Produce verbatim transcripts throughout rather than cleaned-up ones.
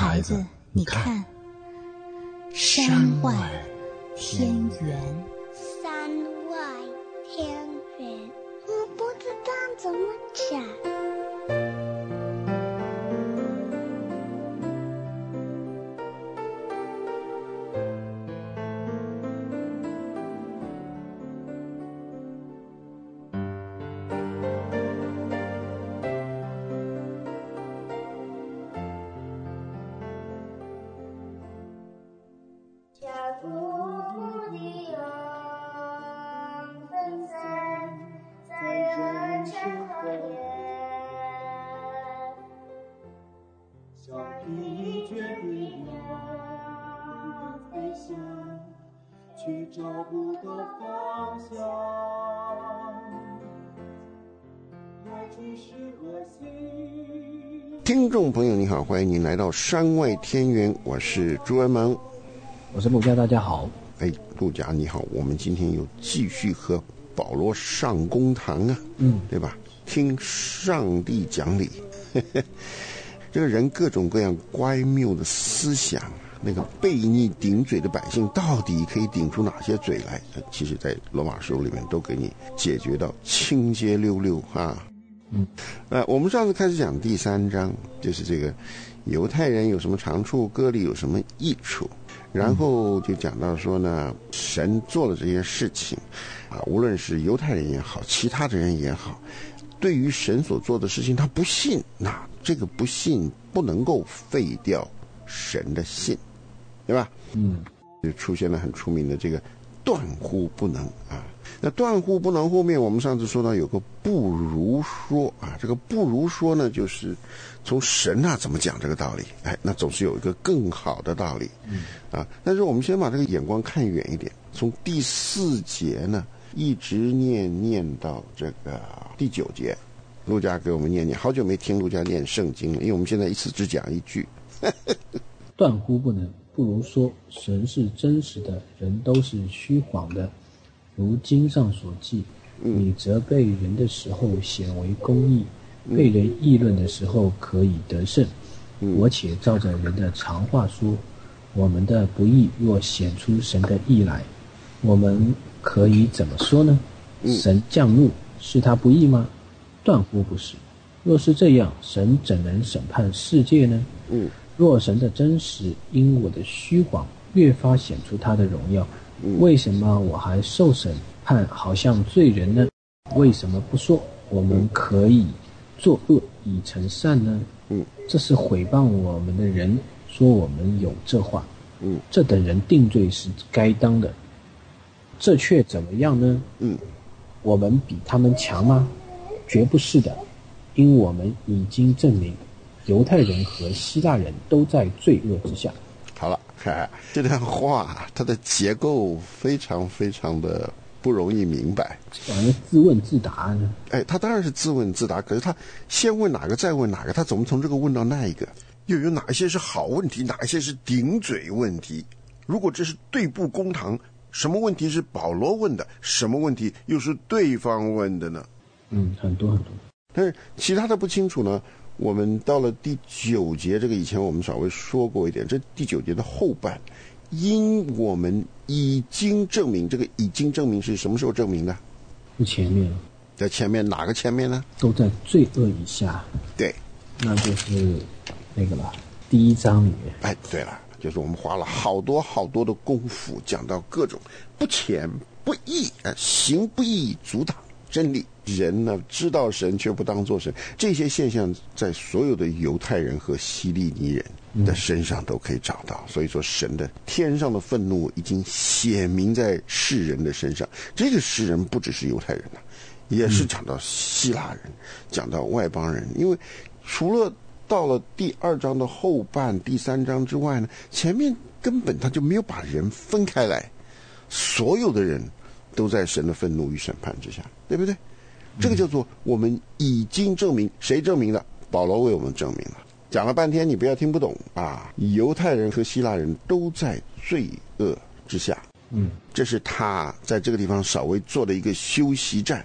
孩子，你看，山外天圆。 山外天圆，我不知道怎么讲。 去找不到方向，来去是何心。 听众朋友你好，欢迎您来到山外天圆，我是朱文萌， 我是陆家，大家好。 哎，陆家你好，我们今天又继续和保罗上公堂啊， 嗯， 对吧？听上帝讲理，这个人各种各样乖谬的思想。那个悖逆顶嘴的百姓到底可以顶出哪些嘴来？其实在罗马书里面都给你解决到清洁溜溜啊。 嗯， 呃，我们上次开始讲第三章，就是这个犹太人有什么长处，割礼有什么益处，然后就讲到说呢，神做了这些事情啊，无论是犹太人也好，其他的人也好，对于神所做的事情他不信，那这个不信不能够废掉神的信，对吧？ 嗯， 就出现了很出名的这个断乎不能啊。那断乎不能后面我们上次说到有个不如说啊，这个不如说呢，就是从神啊怎么讲这个道理，哎，那总是有一个更好的道理， 嗯啊。但是我们先把这个眼光看远一点，从第四节呢一直念念到这个第九节。陆家给我们念念，好久没听陆家念圣经了，因为我们现在一次只讲一句。 断乎不能，不如说神是真实的，人都是虚谎的。如经上所记，你责备人的时候显为公义，嗯、被人议论的时候可以得胜。嗯、我且照着人的常话说，我们的不义若显出神的义来，我们可以怎么说呢？嗯、神降怒是他不义吗？断乎不是。若是这样，神怎能审判世界呢？ 嗯， 若神的真实因我的虚谎越发显出他的荣耀，嗯、为什么我还受审判好像罪人呢？为什么不说我们可以作恶以成善呢？ 嗯， 这是毁谤我们的人说我们有这话。 嗯， 这等人定罪是该当的。这却怎么样呢？ 嗯， 我们比他们强吗？绝不是的，因我们已经证明犹太人和希腊人都在罪恶之下。 好了，这段话它的结构非常非常的不容易明白， 反正自问自答呢。 哎，他当然是自问自答，可是他先问哪个再问哪个，他怎么从这个问到那一个？又有哪一些是好问题，哪一些是顶嘴问题？如果这是对簿公堂，什么问题是保罗问的，什么问题又是对方问的呢？ 嗯，很多很多。 但是其他的不清楚呢。我们到了第九节，这个以前我们稍微说过一点，这第九节的后半，因我们已经证明，这个已经证明是什么时候证明的？ 是前面， 在前面哪个前面呢？ 都在罪恶以下。 对， 那就是那个了，第一章里面。 哎，对了，就是我们花了好多好多的功夫，讲到各种不虔不义，行不义阻挡真理，人呢知道神却不当作神，这些现象在所有的犹太人和希利尼人的身上都可以找到。所以说神的天上的愤怒已经显明在世人的身上。这个世人不只是犹太人啊，也是讲到希腊人，讲到外邦人。因为除了到了第二章的后半第三章之外呢，前面根本他就没有把人分开来，所有的人都在神的愤怒与审判之下，对不对？这个叫做我们已经证明。谁证明的？保罗为我们证明了。讲了半天你不要听不懂啊！犹太人和希腊人都在罪恶之下。 嗯， 这是他在这个地方稍微做了一个休息站，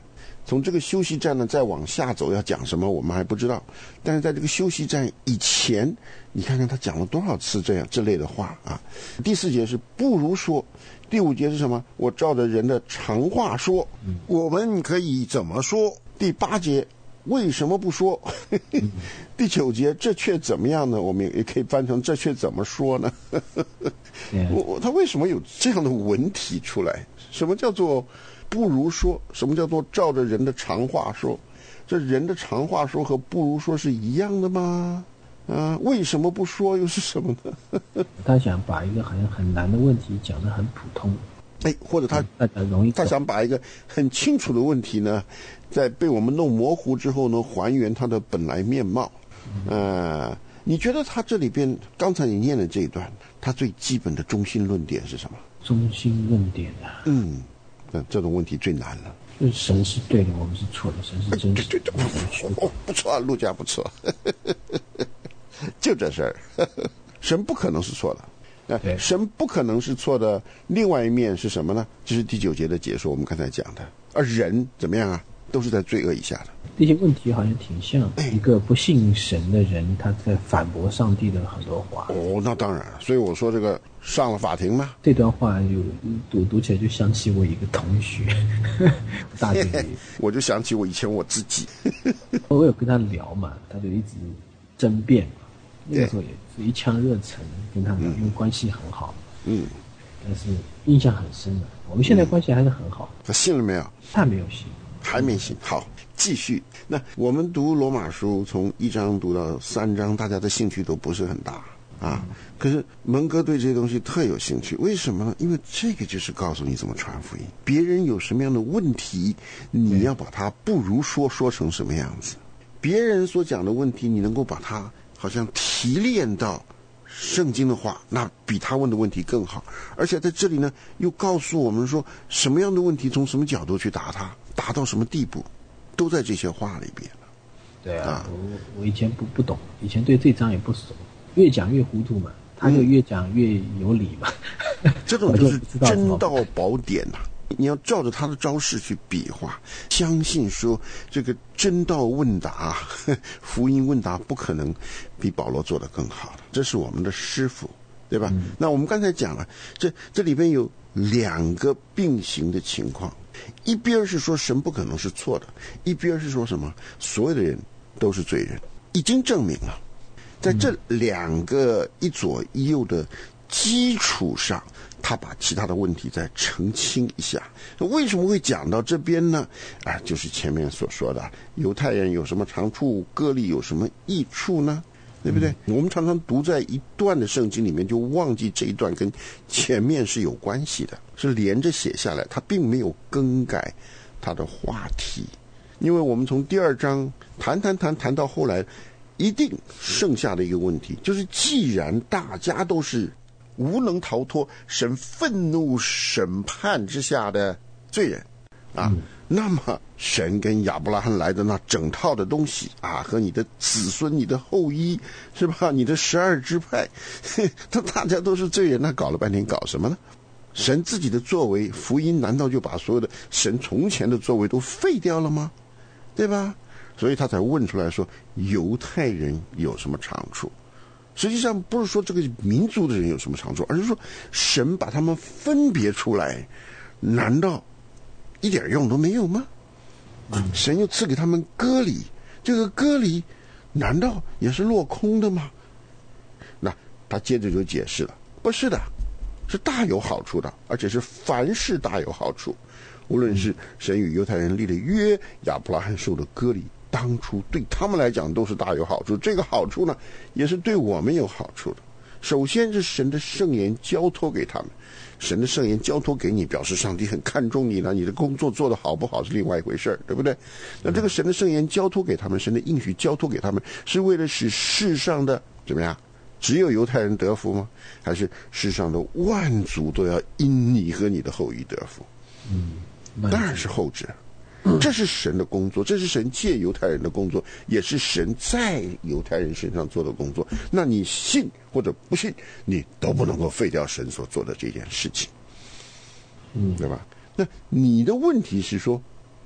从这个休息站呢再往下走要讲什么我们还不知道，但是在这个休息站以前，你看看他讲了多少次这样这类的话啊。第四节是不如说，第五节是什么？我照着人的常话说，我们可以怎么说？第八节为什么不说？第九节这却怎么样呢？我们也可以翻成这却怎么说呢？我我他为什么有这样的文体出来？什么叫做不如说？什么叫做照着人的常话说？这人的常话说和不如说是一样的吗？啊，为什么不说又是什么呢？ 他想把一个好像很难的问题讲得很普通， 哎，或者他大家容易， 他想把一个很清楚的问题呢，在被我们弄模糊之后呢，还原它的本来面貌。呃，你觉得他这里边刚才你念的这一段，他最基本的中心论点是什么？ 中心论点啊， 嗯，那这种问题最难了。 就是神是对的，我们是错的，神是真实的。 对对对，哦，不错啊，陆家不错，就这事儿，神不可能是错的。 对， 神不可能是错的。另外一面是什么呢？就是第九节的解说，我们刚才讲的。而人怎么样啊？都是在罪恶以下的。 这些问题好像挺像一个不信神的人，他在反驳上帝的很多话。 哦，那当然，所以我说这个上了法庭嘛。 这段话就读读起来就想起我一个同学，大学里， 我就想起我以前我自己。 我有跟他聊嘛，他就一直争辩嘛。那个时候也是一腔热忱跟他聊，因为关系很好。嗯，但是印象很深的。我们现在关系还是很好。 他信了没有？ 他没有信。 还没信。好，继续。那我们读罗马书从一章读到三章，大家的兴趣都不是很大啊。可是蒙哥对这些东西特有兴趣，为什么呢？因为这个就是告诉你怎么传福音。别人有什么样的问题，你要把它不如说说成什么样子。别人所讲的问题，你能够把它好像提炼到圣经的话，那比他问的问题更好。而且在这里呢，又告诉我们说什么样的问题从什么角度去答它，达到什么地步，都在这些话里边。 对啊，啊我我以前不不懂，以前对这章也不熟，越讲越糊涂嘛，他就越讲越有理嘛。 嗯、这种就是真道宝典呐、啊。你要照着他的招式去比划，相信说这个真道问答、福音问答不可能比保罗做得更好的，这是我们的师父，对吧？嗯、那我们刚才讲了，这这里边有两个并行的情况，一边是说神不可能是错的，一边是说什么所有的人都是罪人，已经证明了，在这两个一左一右的基础上，他把其他的问题再澄清一下。为什么会讲到这边呢？啊，就是前面所说的，犹太人有什么长处，割礼有什么益处呢？对不对？嗯、我们常常读在一段的圣经里面，就忘记这一段跟前面是有关系的，是连着写下来，他并没有更改他的话题。因为我们从第二章谈谈谈谈到后来，一定剩下的一个问题就是，既然大家都是无能逃脱神愤怒审判之下的罪人啊、嗯，那么神跟亚伯拉罕来的那整套的东西啊，和你的子孙、你的后裔，是吧？你的十二支派，他大家都是罪人，那搞了半天搞什么呢？神自己的作为，福音难道就把所有的神从前的作为都废掉了吗？对吧？所以他才问出来说，犹太人有什么长处？实际上不是说这个民族的人有什么长处，而是说神把他们分别出来，难道一点用都没有吗？神又赐给他们割礼，这个割礼难道也是落空的吗？那他接着就解释了，不是的，是大有好处的，而且是凡事大有好处。无论是神与犹太人立了约，亚伯拉罕受的割礼，当初对他们来讲都是大有好处，这个好处呢也是对我们有好处的。首先是神的圣言交托给他们，神的圣言交托给你，表示上帝很看重你了，你的工作做得好不好是另外一回事，对不对？那这个神的圣言交托给他们，神的应许交托给他们，是为了使世上的怎么样，只有犹太人得福吗？还是世上的万族都要因你和你的后裔得福？嗯，当然是后者。这是神的工作，这是神借犹太人的工作，也是神在犹太人身上做的工作。那你信或者不信，你都不能够废掉神所做的这件事情，嗯，对吧？那你的问题是说，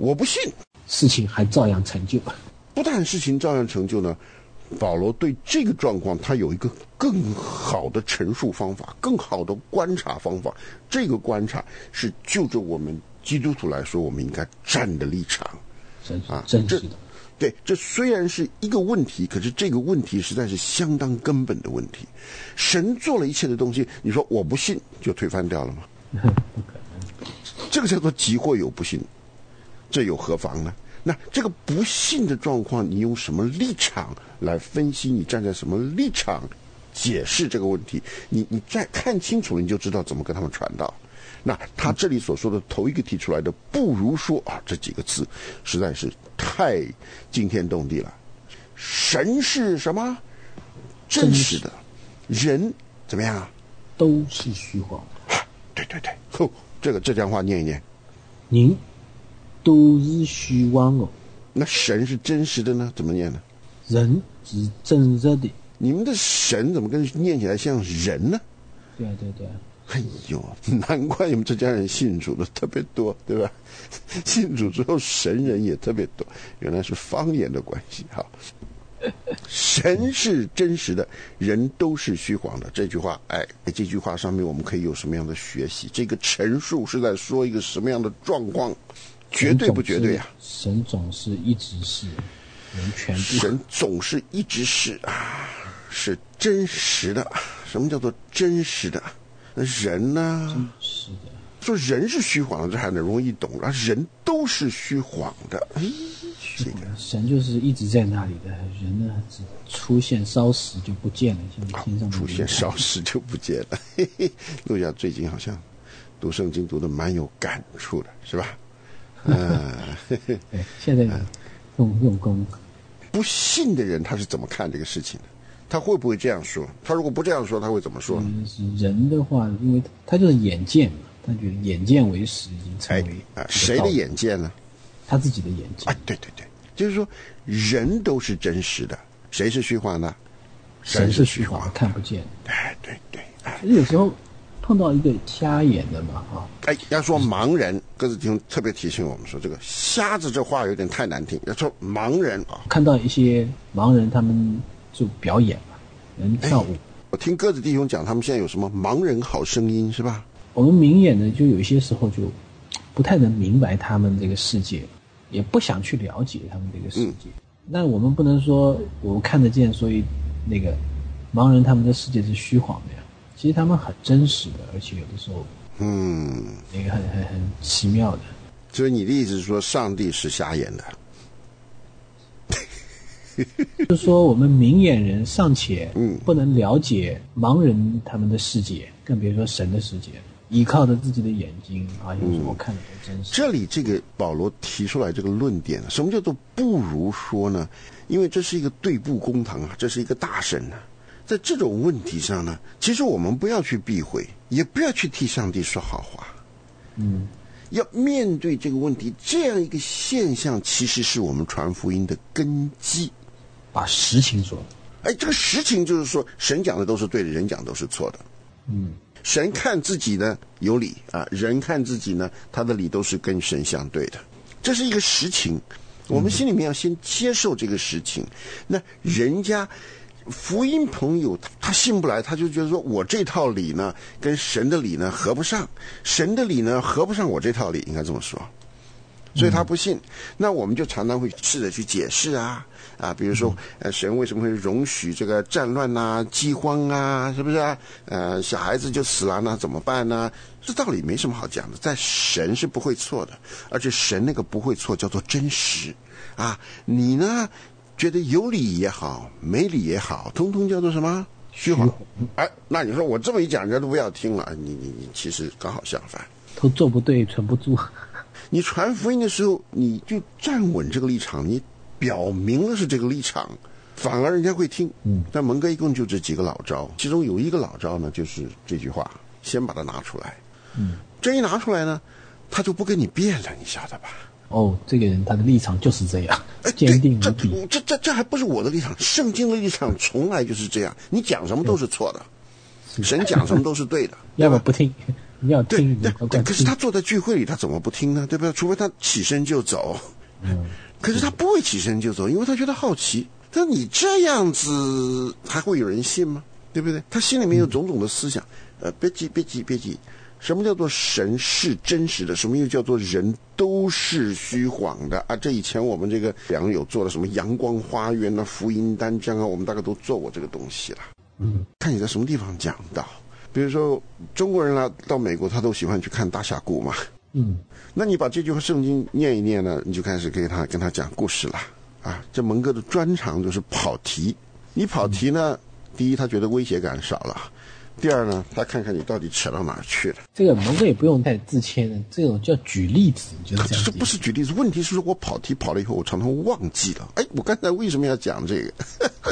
我不信， 事情还照样成就。 不但事情照样成就呢，保罗对这个状况他有一个更好的陈述方法，更好的观察方法。这个观察是就着我们基督徒来说，我们应该站的立场啊，真是的。 对，这虽然是一个问题，可是这个问题实在是相当根本的问题。神做了一切的东西，你说我不信就推翻掉了吗？ 不可能。 这个叫做即或有不信，这有何妨呢？那这个不信的状况，你用什么立场来分析？你站在什么立场解释这个问题？你你再看清楚了，你就知道怎么跟他们传道。那他这里所说的头一个提出来的不如说啊，这几个字实在是太惊天动地了。神是什么？真实的。人怎么样啊？ 都是虚晃的。 对对对，吼，这个这段话念一念。 人都是虚妄的。 那神是真实的呢？怎么念呢？ 人是真实的。 你们的神怎么跟念起来像人呢？ 对啊对啊对啊。 哎呦，难怪你们这家人信主的特别多，对吧？信主之后神人也特别多，原来是方言的关系。好，神是真实的，人都是虚晃的。这句话，哎，这句话上面我们可以有什么样的学习？这个陈述是在说一个什么样的状况？绝对不绝对啊？ 神总是一直是，人全部。 神总是一直是啊，是真实的。什么叫做真实的？那人呢？ 是的， 说人是虚晃的，这还能容易懂啊。人都是虚晃的，哎，这个神就是一直在那里的，人呢只出现稍时就不见了，像天上的出现稍时就不见了。嘿嘿，陆家最近好像读圣经读得蛮有感触的，是吧？嗯， 对，现在用用功。 不信的人他是怎么看这个事情的？他会不会这样说？他如果不这样说，他会怎么说呢？ 嗯、人的话，因为他就是眼见嘛，他觉得眼见为实，已经成为啊，谁的眼见呢？ 他自己的眼见。 啊，对对对，就是说人都是真实的，谁是虚晃的？ 神是虚晃的，看不见。 哎，对对，哎， 有时候碰到一个瞎眼的嘛，啊， 哎，要说盲人，鸽子弟兄特别提醒我们说，这个瞎子这话有点太难听，要说盲人啊， 看到一些盲人他们就表演嘛，能跳舞。 我听鸽子弟兄讲，他们现在有什么盲人好声音是吧？ 我们明眼呢，就有一些时候就不太能明白他们这个世界，也不想去了解他们这个世界。嗯、那我们不能说我们看得见，所以那个盲人他们的世界是虚晃的呀。其实他们很真实的，而且有的时候，嗯，那个很很很奇妙的。 所以你的意思是说，上帝是瞎眼的？ 就是说，我们明眼人尚且不能了解盲人他们的世界，嗯、更别说神的世界。依靠着自己的眼睛啊，有时候看得都真实。 这里这个保罗提出来这个论点，什么叫做不如说呢？因为这是一个对簿公堂啊，这是一个大神啊。在这种问题上呢，其实我们不要去避讳，也不要去替上帝说好话。嗯，要面对这个问题，这样一个现象，其实是我们传福音的根基。 把实情说， 哎，这个实情就是说，神讲的都是对的，人讲都是错的。嗯，神看自己呢有理啊，人看自己呢，他的理都是跟神相对的，这是一个实情。我们心里面要先接受这个实情。那人家福音朋友他信不来，他就觉得说我这套理呢跟神的理呢合不上，神的理呢合不上我这套理，应该这么说。所以他不信，那我们就常常会试着去解释啊啊，比如说呃，神为什么会容许这个战乱啊、饥荒啊，是不是啊？呃，小孩子就死了，那怎么办呢？这道理没什么好讲的，在神是不会错的，而且神那个不会错叫做真实啊。你呢觉得有理也好，没理也好，通通叫做什么？虚晃。哎，那你说我这么一讲，人家都不要听了，你你你其实刚好相反， 都做不对，存不住。 你传福音的时候，你就站稳这个立场，你表明了是这个立场，反而人家会听。嗯，但蒙哥一共就这几个老招，其中有一个老招呢，就是这句话，先把它拿出来。嗯，这一拿出来呢，他就不跟你辩了，你晓得吧？ 哦，这个人他的立场就是这样，坚定无比。 这这这这还不是我的立场，圣经的立场从来就是这样，你讲什么都是错的，神讲什么都是对的， 要么不听。 你要听，你对， 乖乖听。 可是他坐在聚会里，他怎么不听呢？对不对？除非他起身就走。嗯，可是他不会起身就走，因为他觉得好奇。但你这样子还会有人信吗？对不对？他心里面有种种的思想。呃，别急，别急，别急。什么叫做神是真实的？什么又叫做人都是虚晃的啊？这以前我们这个良友做了什么阳光花园啊、福音单张啊，我们大概都做过这个东西了。嗯，看你在什么地方讲到。比如说中国人来到美国，他都喜欢去看大峡谷嘛。嗯，那你把这句话圣经念一念呢，你就开始给他跟他讲故事了啊。这蒙哥的专长就是跑题，你跑题呢，第一他觉得威胁感少了。第二呢，他看看你到底扯到哪儿去了。这个蒙哥也不用太自谦的，这种叫举例子，就是这样。 这不是举例子，问题是我跑题跑了以后，我常常忘记了。哎，我刚才为什么要讲这个？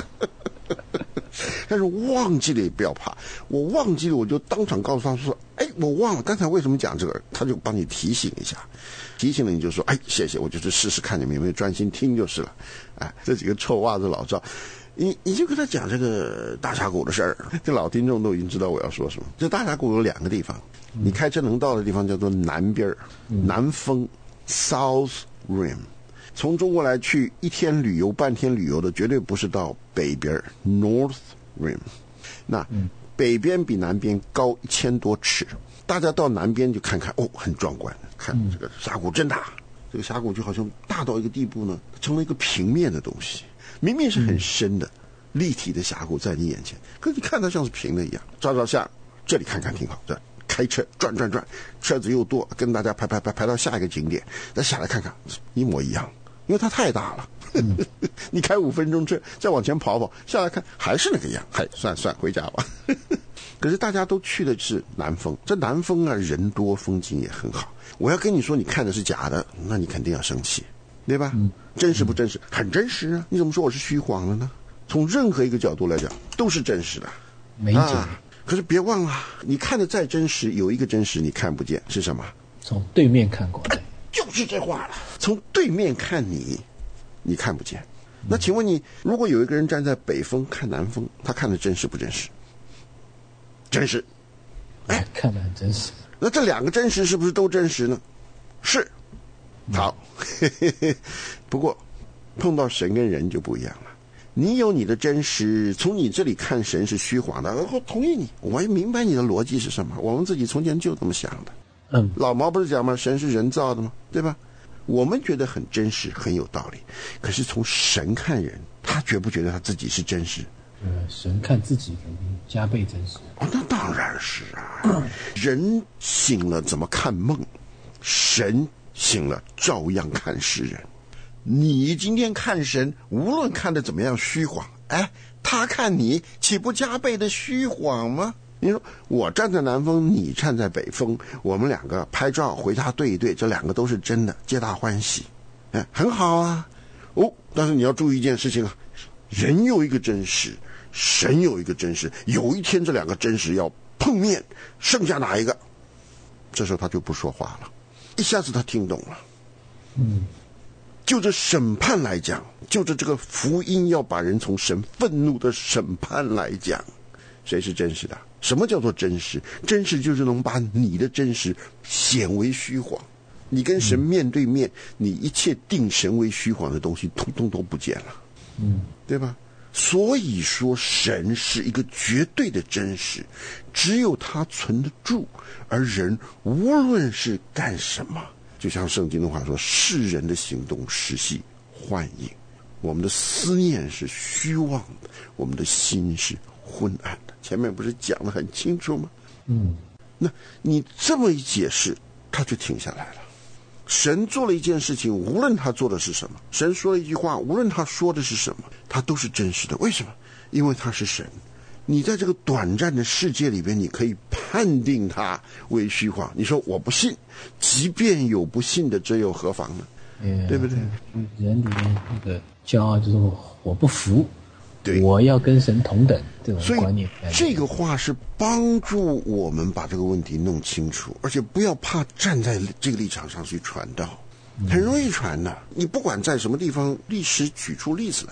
但是忘记了也不要怕，我忘记了我就当场告诉他说：“哎，我忘了刚才为什么讲这个。”他就帮你提醒一下，提醒了你就说：“哎，谢谢，我就去试试看你们有没有专心听就是了。”哎，这几个臭袜子老赵。你你就跟他讲这个大峡谷的事儿，这老听众都已经知道我要说什么。这大峡谷有两个地方，你开车能到的地方叫做南边，嗯、南峰 South Rim。从中国来去一天旅游、半天旅游的，绝对不是到北边 North Rim。那、嗯、北边比南边高一千多尺，大家到南边就看看，哦，很壮观，看这个峡谷真大。这个峡谷就好像大到一个地步呢，成了一个平面的东西。明明是很深的、嗯、立体的峡谷在你眼前，可是你看它像是平的一样。照照相，这里看看挺好，这开车转转转，车子又多，跟大家排排排排到下一个景点，再下来看看，一模一样，因为它太大了。嗯、你开五分钟车，再往前跑跑，下来看还是那个样，还算算回家吧。可是大家都去的是南峰，这南峰啊，人多，风景也很好。我要跟你说，你看的是假的，那你肯定要生气。对吧？嗯，真实不真实？很真实啊！你怎么说我是虚晃了呢？从任何一个角度来讲，都是真实的。 没假、 啊。可是别忘了，你看的再真实，有一个真实你看不见，是什么？ 从对面看过来、 啊，就是这话了。从对面看你，你看不见。那请问你，如果有一个人站在北峰看南峰，他看的真实不真实？真实。 哎，看得很真实。 那这两个真实是不是都真实呢？是。好，嘿嘿嘿，不过碰到神跟人就不一样了。你有你的真实，从你这里看神是虚晃的，我同意你，我也明白你的逻辑是什么。我们自己从前就这么想的。嗯，老毛不是讲吗？神是人造的吗？对吧？我们觉得很真实，很有道理。可是从神看人，他觉不觉得他自己是真实？ 呃，神看自己肯定加倍真实。 哦，那当然是啊。嗯、人醒了怎么看梦？神醒了照样看世人。你今天看神，无论看得怎么样虚晃，哎，他看你岂不加倍的虚晃吗？你说我站在南峰，你站在北峰，我们两个拍照回家对一对，这两个都是真的，皆大欢喜，哎，很好啊。哦，但是你要注意一件事情啊，人有一个真实，神有一个真实，有一天这两个真实要碰面，剩下哪一个？这时候他就不说话了，一下子他听懂了。嗯，就这审判来讲，就着这个福音要把人从神愤怒的审判来讲，谁是真实的？什么叫做真实？真实就是能把你的真实显为虚晃。你跟神面对面，你一切定神为虚晃的东西通通都不见了，嗯，对吧？所以说神是一个绝对的真实，只有他存得住，而人无论是干什么，就像圣经的话说，世人的行动实系幻影，我们的思念是虚妄的，我们的心是昏暗的。前面不是讲得很清楚吗？嗯，那你这么一解释，他就停下来了。神做了一件事情，无论他做的是什么，神说了一句话，无论他说的是什么，他都是真实的。为什么？因为他是神。你在这个短暂的世界里边，你可以判定他为虚晃。你说我不信，即便有不信的，这又何妨呢？嗯、对不对？ 人里面那个骄傲就是我不服，对，我要跟神同等这种观念。 所以这个话是帮助我们把这个问题弄清楚，而且不要怕站在这个立场上去传道，很容易传的。你不管在什么地方，历史举出例子来，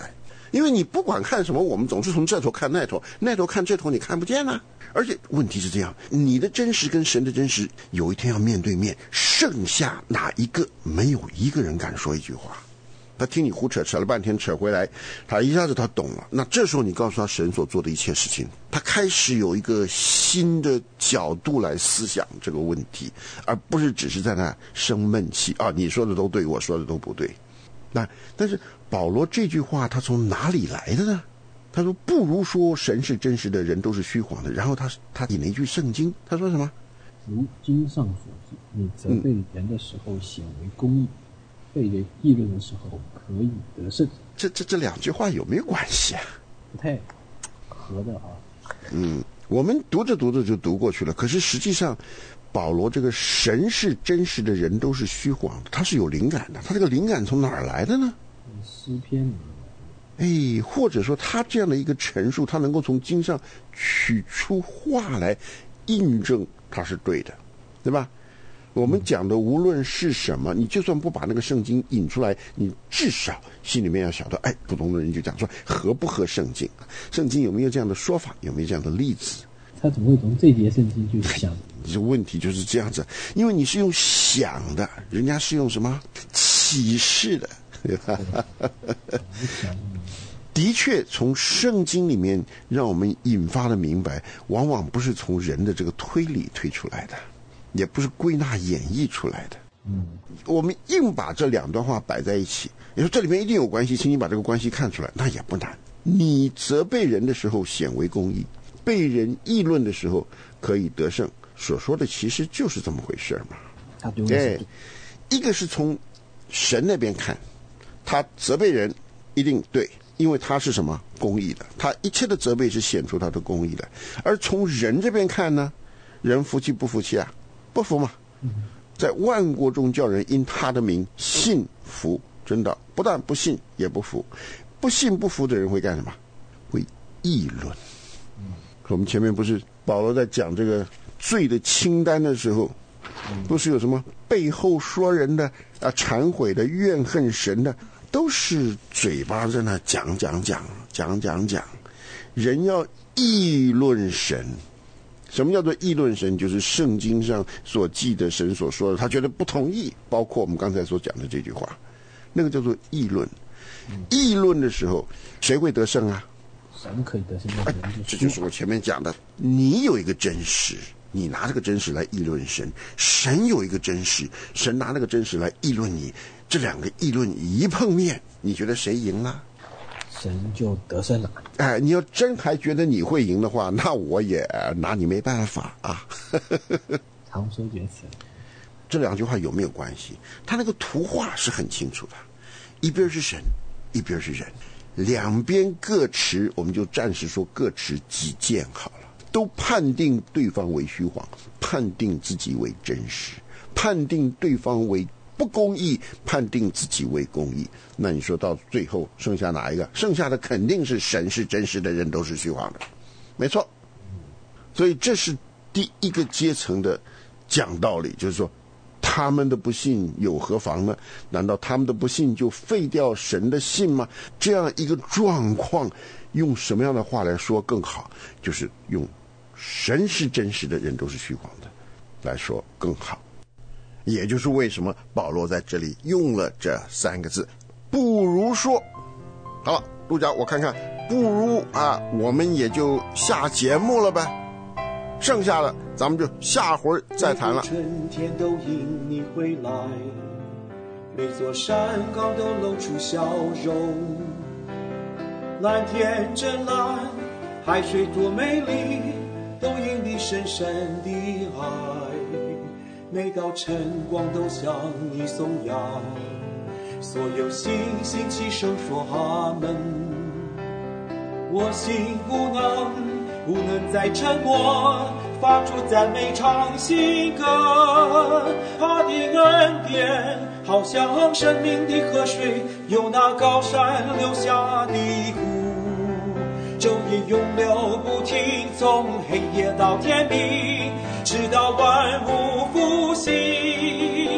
因为你不管看什么，我们总是从这头看那头，那头看这头，你看不见啊。而且问题是这样，你的真实跟神的真实有一天要面对面，剩下哪一个？没有一个人敢说一句话。他听你胡扯，扯了半天，扯回来他一下子他懂了。那这时候你告诉他神所做的一切事情，他开始有一个新的角度来思想这个问题，而不是只是在那生闷气啊！你说的都对，我说的都不对。那但是保罗这句话他从哪里来的呢？他说不如说神是真实的，人都是虚谎的。然后他他引了一句圣经，他说什么？ 如经上所记，你责备人的时候显为公义，被人议论的时候可以得胜。 这这这两句话有没有关系啊？ 不太合的啊。 嗯，我们读着读着就读过去了。可是实际上保罗这个神是真实的，人都是虚谎的，他是有灵感的。他这个灵感从哪儿来的呢？ 诗篇里面。 哎，或者说他这样的一个陈述，他能够从经上取出话来印证他是对的，对吧？我们讲的无论是什么，你就算不把那个圣经引出来，你至少心里面要晓得，哎，不同的人就讲说合不合圣经，圣经有没有这样的说法，有没有这样的例子？ 他怎么会从这节圣经去想？ 你这问题就是这样子，因为你是用想的，人家是用什么启示的，对吧？的确从圣经里面让我们引发的明白，往往不是从人的这个推理推出来的，也不是归纳演绎出来的。嗯，我们硬把这两段话摆在一起，你说这里面一定有关系，请你把这个关系看出来，那也不难。你责备人的时候显为公义，被人议论的时候可以得胜，所说的其实就是这么回事嘛。 他对，哎， 一个是从神那边看，他责备人一定对，因为他是什么公义的，他一切的责备是显出他的公义的。而从人这边看呢，人服气不服气啊？不服嘛，在万国中叫人因他的名信服真道，不但不信也不服。不信不服的人会干什么？会议论。我们前面不是保罗在讲这个罪的清单的时候，不是有什么背后说人的啊、忏悔的、怨恨神的，都是嘴巴在那讲讲讲讲讲讲。人要议论神，什么叫做议论神？就是圣经上所记的神所说的，他觉得不同意，包括我们刚才所讲的这句话，那个叫做议论。议论的时候，谁会得胜啊？ 神可以得胜， 哎，这就是我前面讲的，你有一个真实，你拿这个真实来议论神，神有一个真实，神拿那个真实来议论你，这两个议论一碰面，你觉得谁赢了？ 神就得胜了。 哎，你要真还觉得你会赢的话，那我也拿你没办法啊。 常说绝词， 这两句话有没有关系？他那个图画是很清楚的，一边是神，一边是人，两边各持，我们就暂时说各持己见好了，都判定对方为虚谎，判定自己为真实，判定对方为不公义，判定自己为公义。那你说到最后剩下哪一个？剩下的肯定是神是真实的，人都是虚谎的，没错。所以这是第一个阶层的讲道理，就是说他们的不信有何妨呢？难道他们的不信就废掉神的信吗？这样一个状况，用什么样的话来说更好？就是用神是真实的，人都是虚谎的来说更好。也就是为什么保罗在这里用了这三个字，不如说。好了，陆家我看看，不如啊，我们也就下节目了呗，剩下的咱们就下回再谈了。 春天都因你回来，每座山岗都露出笑容，蓝天真蓝，海水多美丽，都因你深深的爱。每道晨光都向你颂扬，所有星星齐声说阿门。我心不能不能再沉默，发出赞美唱新歌。他的恩典好像生命的河水，由那高山流下的湖，昼夜永流不停，从黑夜到天明，直到万物复兴。他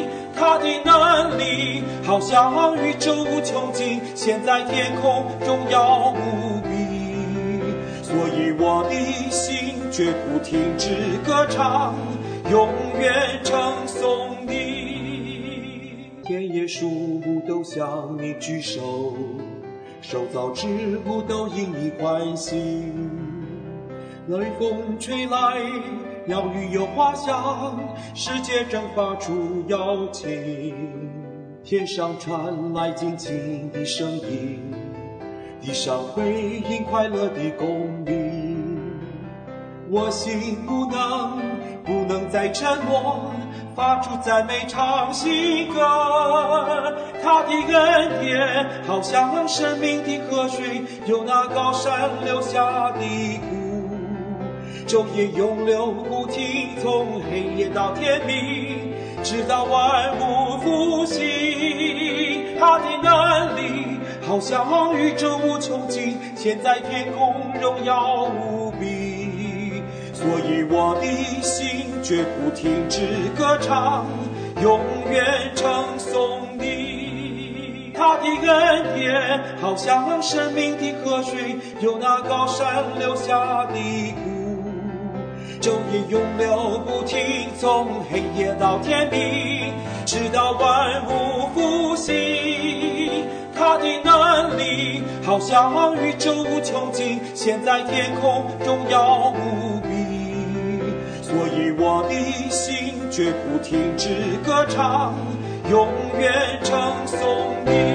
他的能力好像宇宙无穷尽，现在天空荣耀无比，所以我的心绝不停止歌唱，永远称颂你。田野树木都向你举手，受造之物都因你欢喜，雷风吹来，鸟语有花香，世界正发出邀请，天上传来尽情的声音，地上回应快乐的公鸣。我心不能不能再沉默，发出赞美唱新歌。他的恩典好像生命的河水，由那高山流下的谷，昼夜永流不停，从黑夜到天明，直到万物复兴。他的能力好像宇宙无穷尽，现在天空荣耀无比，所以我的心绝不停止歌唱，永远称颂你。他的恩典好像生命的河水，由那高山流下的谷，昼夜永流不停，从黑夜到天明，直到万物复兴。他的能力好像宇宙无穷尽，现在天空荣耀无比，所以我的心绝不停止歌唱，永远称颂你。